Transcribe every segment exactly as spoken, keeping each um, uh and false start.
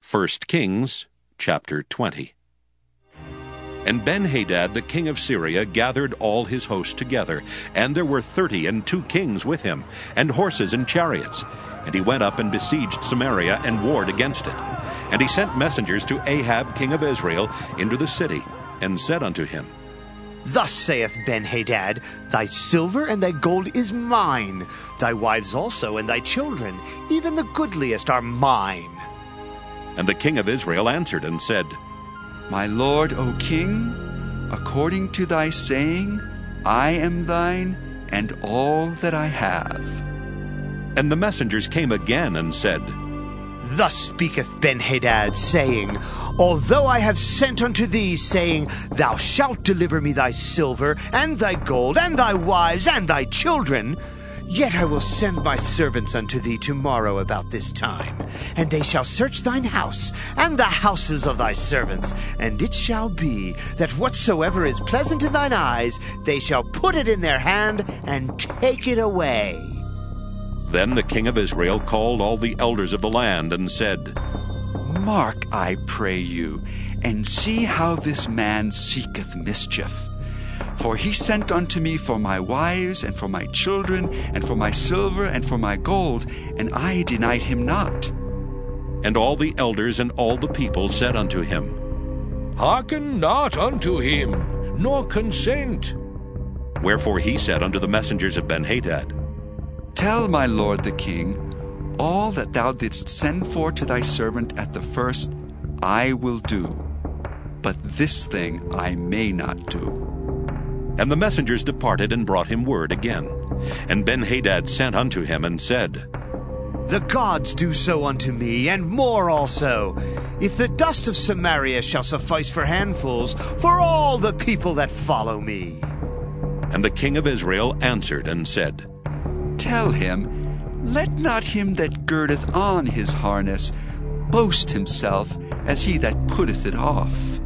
First Kings chapter twenty. And Ben-Hadad the king of Syria gathered all his host together, and there were thirty and two kings with him, and horses and chariots. And he went up and besieged Samaria and warred against it. And he sent messengers to Ahab king of Israel into the city, and said unto him, Thus saith Ben-Hadad, Thy silver and thy gold is mine, thy wives also and thy children, even the goodliest are mine. And the king of Israel answered and said, My lord, O king, according to thy saying, I am thine, and all that I have. And the messengers came again and said, Thus speaketh Ben-Hadad, saying, Although I have sent unto thee, saying, Thou shalt deliver me thy silver, and thy gold, and thy wives, and thy children, yet I will send my servants unto thee tomorrow about this time, and they shall search thine house, and the houses of thy servants, and it shall be, that whatsoever is pleasant in thine eyes, they shall put it in their hand, and take it away. Then the king of Israel called all the elders of the land, and said, Mark, I pray you, and see how this man seeketh mischief. For he sent unto me for my wives, and for my children, and for my silver, and for my gold, and I denied him not. And all the elders and all the people said unto him, Hearken not unto him, nor consent. Wherefore he said unto the messengers of Ben-Hadad, Tell my lord the king, all that thou didst send for to thy servant at the first, I will do. But this thing I may not do. And the messengers departed and brought him word again. And Ben-Hadad sent unto him and said, The gods do so unto me, and more also, if the dust of Samaria shall suffice for handfuls for all the people that follow me. And the king of Israel answered and said, Tell him, let not him that girdeth on his harness boast himself as he that putteth it off.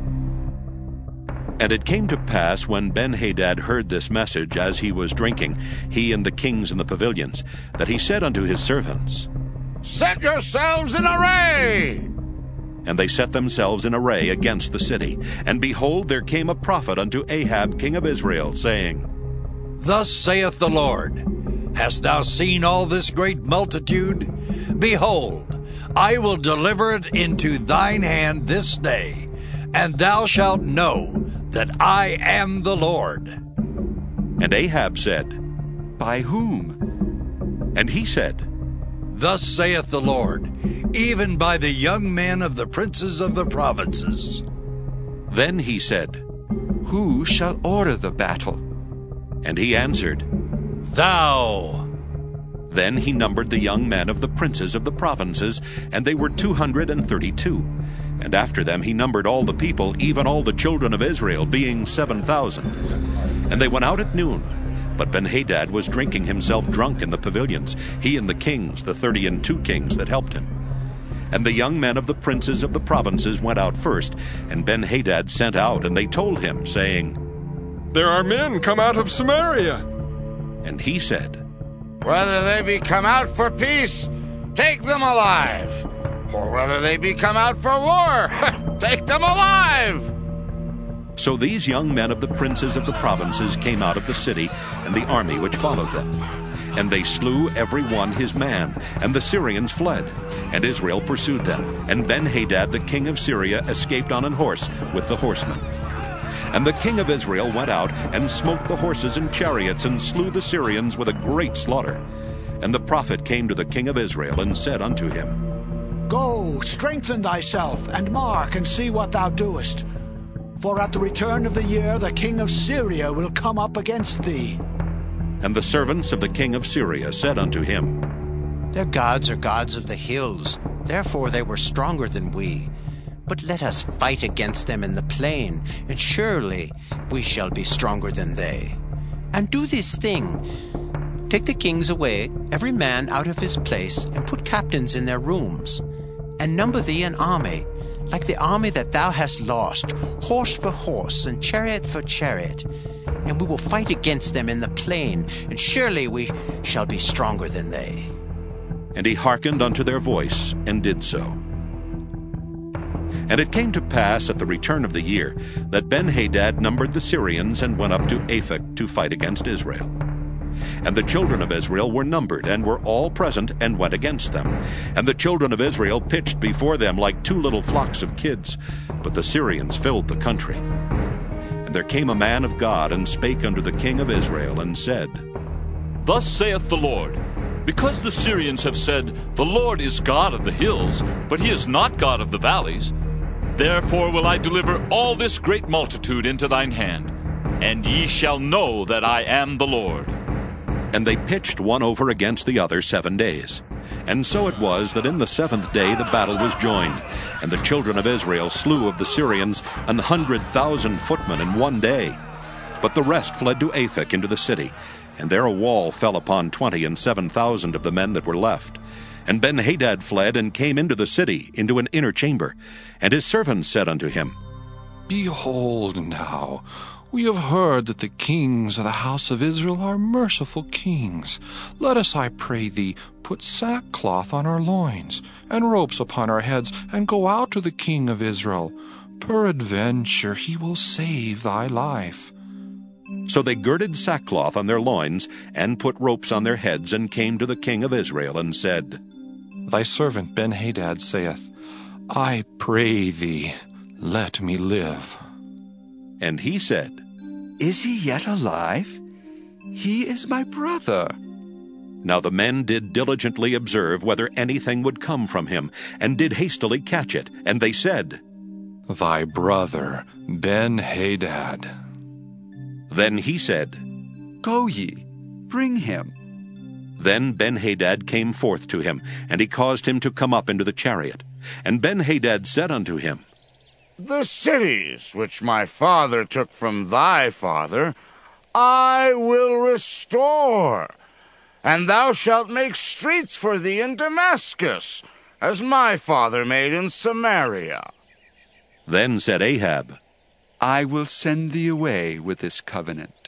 And it came to pass, when Ben-Hadad heard this message as he was drinking, he and the kings in the pavilions, that he said unto his servants, Set yourselves in array! And they set themselves in array against the city. And behold, there came a prophet unto Ahab king of Israel, saying, Thus saith the Lord, Hast thou seen all this great multitude? Behold, I will deliver it into thine hand this day, and thou shalt know that I am the Lord. And Ahab said, By whom? And he said, Thus saith the Lord, even by the young men of the princes of the provinces. Then he said, Who shall order the battle? And he answered, Thou. Then he numbered the young men of the princes of the provinces, and they were two hundred and thirty-two. And after them he numbered all the people, even all the children of Israel, being seven thousand. And they went out at noon. But Ben-Hadad was drinking himself drunk in the pavilions, he and the kings, the thirty and two kings that helped him. And the young men of the princes of the provinces went out first, and Ben-Hadad sent out, and they told him, saying, There are men come out of Samaria. And he said, Whether they be come out for peace, take them alive. Or whether they be come out for war, take them alive. So these young men of the princes of the provinces came out of the city, and the army which followed them. And they slew every one his man, and the Syrians fled. And Israel pursued them. And Ben-Hadad the king of Syria escaped on an horse with the horsemen. And the king of Israel went out, and smote the horses and chariots, and slew the Syrians with a great slaughter. And the prophet came to the king of Israel, and said unto him, Go, strengthen thyself, and mark, and see what thou doest. For at the return of the year the king of Syria will come up against thee. And the servants of the king of Syria said unto him, Their gods are gods of the hills, therefore they were stronger than we. But let us fight against them in the plain, and surely we shall be stronger than they. And do this thing. Take the kings away, every man out of his place, and put captains in their rooms. And number thee an army, like the army that thou hast lost, horse for horse, and chariot for chariot. And we will fight against them in the plain, and surely we shall be stronger than they. And he hearkened unto their voice, and did so. And it came to pass at the return of the year that Benhadad numbered the Syrians and went up to Aphek to fight against Israel. And the children of Israel were numbered, and were all present, and went against them. And the children of Israel pitched before them like two little flocks of kids, but the Syrians filled the country. And there came a man of God, and spake unto the king of Israel, and said, Thus saith the Lord, because the Syrians have said, The Lord is God of the hills, but he is not God of the valleys, therefore will I deliver all this great multitude into thine hand, and ye shall know that I am the Lord. And they pitched one over against the other seven days. And so it was that in the seventh day the battle was joined, and the children of Israel slew of the Syrians an hundred thousand footmen in one day. But the rest fled to Aphek into the city, and there a wall fell upon twenty and seven thousand of the men that were left. And Benhadad fled and came into the city, into an inner chamber. And his servants said unto him, Behold now, we have heard that the kings of the house of Israel are merciful kings. Let us, I pray thee, put sackcloth on our loins, and ropes upon our heads, and go out to the king of Israel. Peradventure he will save thy life. So they girded sackcloth on their loins, and put ropes on their heads, and came to the king of Israel, and said, Thy servant Benhadad saith, I pray thee, let me live. And he said, Is he yet alive? He is my brother. Now the men did diligently observe whether anything would come from him, and did hastily catch it. And they said, Thy brother Benhadad. Then he said, Go ye, bring him. Then Benhadad came forth to him, and he caused him to come up into the chariot. And Benhadad said unto him, The cities which my father took from thy father, I will restore, and thou shalt make streets for thee in Damascus, as my father made in Samaria. Then said Ahab, I will send thee away with this covenant.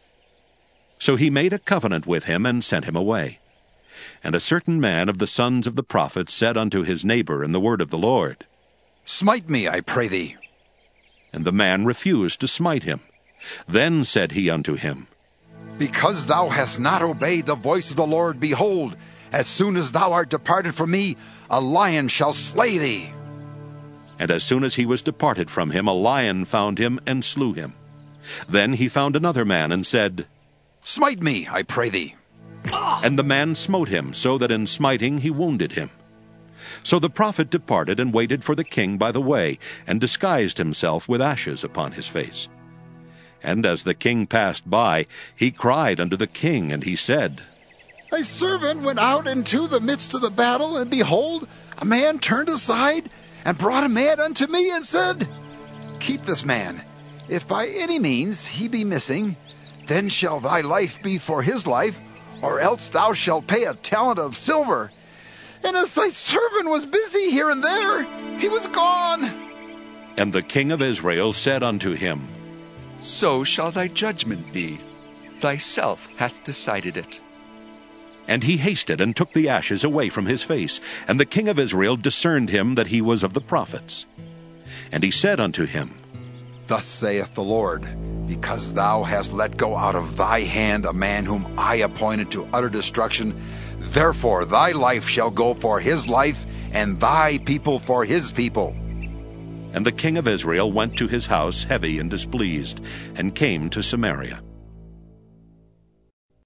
So he made a covenant with him, and sent him away. And a certain man of the sons of the prophets said unto his neighbor in the word of the Lord, Smite me, I pray thee. And the man refused to smite him. Then said he unto him, Because thou hast not obeyed the voice of the Lord, behold, as soon as thou art departed from me, a lion shall slay thee. And as soon as he was departed from him, a lion found him, and slew him. Then he found another man, and said, Smite me, I pray thee. And the man smote him, so that in smiting he wounded him. So the prophet departed, and waited for the king by the way, and disguised himself with ashes upon his face. And as the king passed by, he cried unto the king, and he said, Thy servant went out into the midst of the battle, and behold, a man turned aside, and brought a man unto me, and said, Keep this man. If by any means he be missing, then shall thy life be for his life, or else thou shalt pay a talent of silver. And as thy servant was busy here and there, he was gone. And the king of Israel said unto him, So shall thy judgment be. Thyself hast decided it. And he hasted and took the ashes away from his face. And the king of Israel discerned him that he was of the prophets. And he said unto him, Thus saith the Lord, because thou hast let go out of thy hand a man whom I appointed to utter destruction, therefore thy life shall go for his life, and thy people for his people. And the king of Israel went to his house heavy and displeased, and came to Samaria.